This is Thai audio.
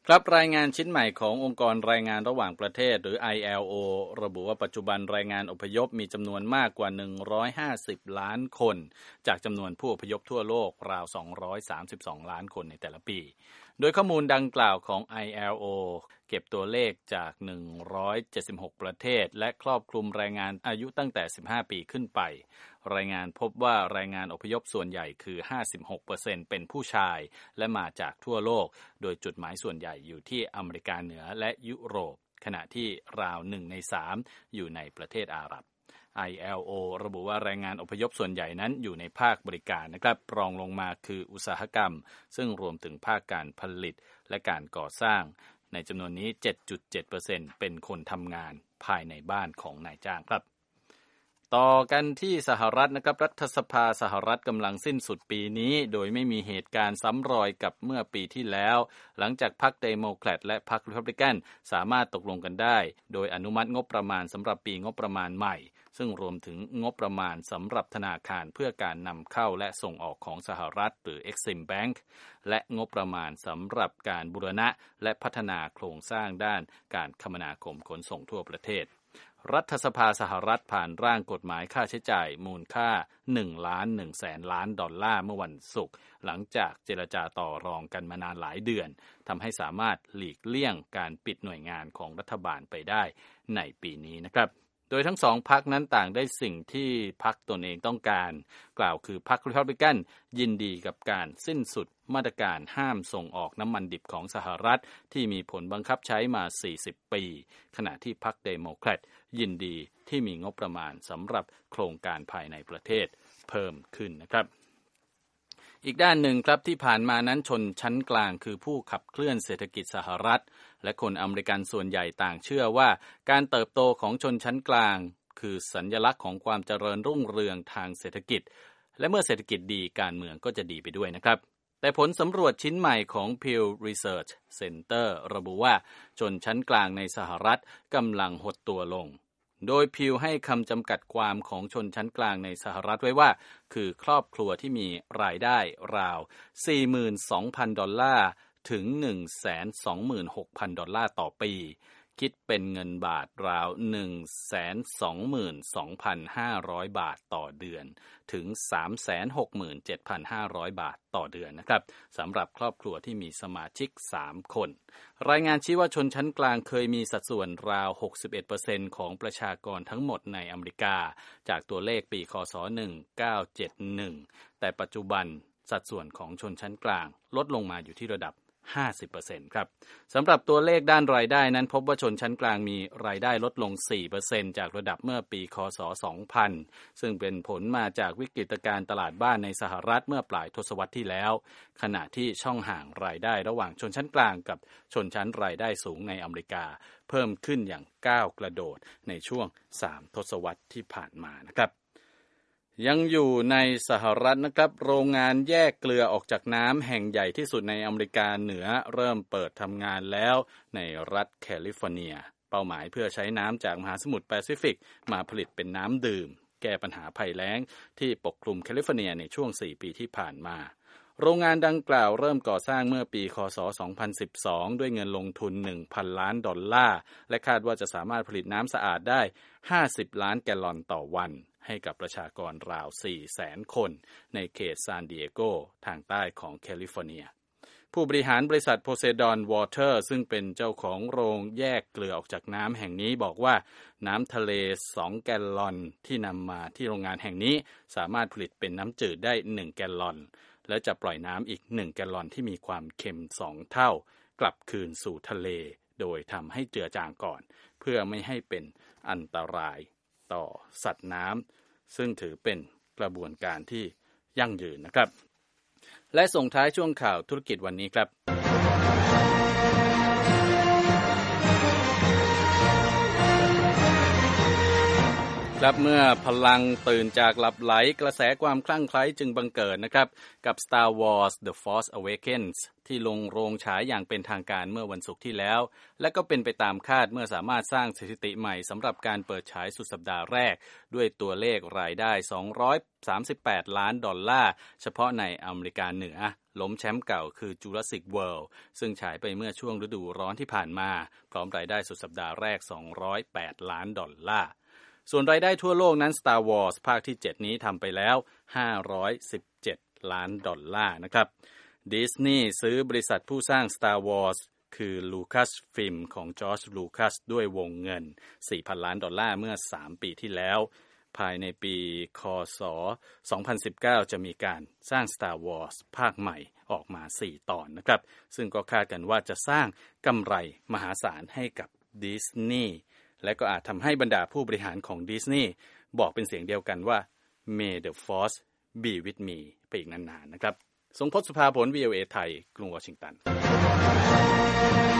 ครับรายงานชิ้นใหม่ขององค์กรรายงานระหว่างประเทศหรือ ILO ระบุว่าปัจจุบันรายงานอพยพมีจำนวนมากกว่า150ล้านคนจากจำนวนผู้อพยพทั่วโลกราว232ล้านคนในแต่ละปีโดยข้อมูลดังกล่าวของ ILO เก็บตัวเลขจาก176ประเทศและครอบคลุมแรงงานอายุตั้งแต่15ปีขึ้นไปรายงานพบว่าแรงงานอพยพส่วนใหญ่คือ 56% เป็นผู้ชายและมาจากทั่วโลกโดยจุดหมายส่วนใหญ่อยู่ที่อเมริกาเหนือและยุโรปขณะที่ราว1ใน3อยู่ในประเทศอาหรับ ILO ระบุว่าแรงงานอพยพส่วนใหญ่นั้นอยู่ในภาคบริการนะครับรองลงมาคืออุตสาหกรรมซึ่งรวมถึงภาคการผลิตและการก่อสร้างในจำนวนนี้ 7.7% เป็นคนทำงานภายในบ้านของนายจ้างครับต่อกันที่สหรัฐนะครับรัฐสภาสหรัฐกำลังสิ้นสุดปีนี้โดยไม่มีเหตุการณ์ซ้ำรอยกับเมื่อปีที่แล้วหลังจากพรรคเดโมแครตและพรรครีพับลิกันสามารถตกลงกันได้โดยอนุมัติงบประมาณสำหรับปีงบประมาณใหม่ซึ่งรวมถึงงบประมาณสำหรับธนาคารเพื่อการนำเข้าและส่งออกของสหรัฐหรือ Exim Bank และงบประมาณสำหรับการบูรณะและพัฒนาโครงสร้างด้านการคมนาคมขนส่งทั่วประเทศรัฐสภาสหรัฐผ่านร่างกฎหมายค่าใช้จ่ายมูลค่า 1,100,000 ล้านดอลลาร์เมื่อวันศุกร์หลังจากเจรจาต่อรองกันมานานหลายเดือนทำให้สามารถหลีกเลี่ยงการปิดหน่วยงานของรัฐบาลไปได้ในปีนี้นะครับโดยทั้งสองพรรคนั้นต่างได้สิ่งที่พรรคตนเองต้องการกล่าวคือพรรครีพับลิกันยินดีกับการสิ้นสุดมาตรการห้ามส่งออกน้ำมันดิบของสหรัฐที่มีผลบังคับใช้มา40ปีขณะที่พรรคเดโมแครตยินดีที่มีงบประมาณสำหรับโครงการภายในประเทศเพิ่มขึ้นนะครับอีกด้านหนึ่งครับที่ผ่านมานั้นชนชั้นกลางคือผู้ขับเคลื่อนเศรษฐกิจสหรัฐและคนอเมริกันส่วนใหญ่ต่างเชื่อว่าการเติบโตของชนชั้นกลางคือสัญลักษณ์ของความเจริญรุ่งเรืองทางเศรษฐกิจและเมื่อเศรษฐกิจดีการเมืองก็จะดีไปด้วยนะครับแต่ผลสำรวจชิ้นใหม่ของ Pew Research Center ระบุว่าชนชั้นกลางในสหรัฐกำลังหดตัวลงโดยพิวให้คำจำกัดความของชนชั้นกลางในสหรัฐไว้ว่าคือครอบครัวที่มีรายได้ราว 42,000 ดอลลาร์ถึง 126,000 ดอลลาร์ต่อปีคิดเป็นเงินบาทราว 122,500 บาทต่อเดือนถึง 367,500 บาทต่อเดือนนะครับสำหรับครอบครัวที่มีสมาชิก3คนรายงานชี้ว่าชนชั้นกลางเคยมีสัดส่วนราว 61% ของประชากรทั้งหมดในอเมริกาจากตัวเลขปีคศ1971แต่ปัจจุบันสัดส่วนของชนชั้นกลางลดลงมาอยู่ที่ระดับ50% ครับสำหรับตัวเลขด้านรายได้นั้นพบว่าชนชั้นกลางมีรายได้ลดลง 4% จากระดับเมื่อปีคศ2000ซึ่งเป็นผลมาจากวิกฤตการณ์ตลาดบ้านในสหรัฐเมื่อปลายทศวรรษที่แล้วขณะที่ช่องห่างรายได้ระหว่างชนชั้นกลางกับชนชั้นรายได้สูงในอเมริกาเพิ่มขึ้นอย่างก้าวกระโดดในช่วง3ทศวรรษที่ผ่านมานะครับยังอยู่ในสหรัฐนะครับโรงงานแยกเกลือออกจากน้ำแห่งใหญ่ที่สุดในอเมริกาเหนือเริ่มเปิดทำงานแล้วในรัฐแคลิฟอร์เนียเป้าหมายเพื่อใช้น้ำจากมหาสมุทรแปซิฟิกมาผลิตเป็นน้ำดื่มแก้ปัญหาภัยแล้งที่ปกคลุมแคลิฟอร์เนียในช่วง4ปีที่ผ่านมาโรงงานดังกล่าวเริ่มก่อสร้างเมื่อปีคศ2012ด้วยเงินลงทุน 1,000 ล้านดอลลาร์และคาดว่าจะสามารถผลิตน้ำสะอาดได้50ล้านแกลลอนต่อวันให้กับประชากรราว 400,000 คนในเขตซานดิเอโกทางใต้ของแคลิฟอร์เนียผู้บริหารบริษัทโพไซดอนวอเตอร์ซึ่งเป็นเจ้าของโรงแยกเกลือออกจากน้ำแห่งนี้บอกว่าน้ำทะเล2แกลลอนที่นำมาที่โรงงานแห่งนี้สามารถผลิตเป็นน้ำจืดได้1แกลลอนและจะปล่อยน้ำอีก1แกลลอนที่มีความเค็ม2เท่ากลับคืนสู่ทะเลโดยทำให้เจือจางก่อนเพื่อไม่ให้เป็นอันตรายต่อสัตว์น้ำซึ่งถือเป็นกระบวนการที่ยั่งยืนนะครับและส่งท้ายช่วงข่าวธุรกิจวันนี้ครับครับเมื่อพลังตื่นจากหลับไหลกระแสความคลั่งไคล้จึงบังเกิดนะครับกับ Star Wars The Force Awakens ที่ลงโรงฉายอย่างเป็นทางการเมื่อวันศุกร์ที่แล้วและก็เป็นไปตามคาดเมื่อสามารถสร้างสถิติใหม่สำหรับการเปิดฉายสุดสัปดาห์แรกด้วยตัวเลขรายได้238ล้านดอลลาร์เฉพาะในอเมริกาเหนือล้มแชมป์เก่าคือ Jurassic World ซึ่งฉายไปเมื่อช่วงฤดูร้อนที่ผ่านมาพร้อมรายได้สุดสัปดาห์แรก208ล้านดอลลาร์ส่วนรายได้ทั่วโลกนั้น Star Wars ภาคที่ 7 นี้ทำไปแล้ว517ล้านดอลลาร์นะครับดิสนีย์ซื้อบริษัทผู้สร้าง Star Wars คือ Lucasfilm ของ George Lucas ด้วยวงเงิน 4,000 ล้านดอลลาร์เมื่อ 3 ปีที่แล้วภายในปีค.ศ. 2019 จะมีการสร้าง Star Wars ภาคใหม่ออกมา4 ตอนนะครับซึ่งก็คาดกันว่าจะสร้างกำไรมหาศาลให้กับดิสนีย์และก็อาจทำให้บรรดาผู้บริหารของดิสนีย์บอกเป็นเสียงเดียวกันว่า May the Force be with me ไปอีกนานๆนะครับทรงพจน์ สุภาผล VOA ไทยกรุงวอชิงตัน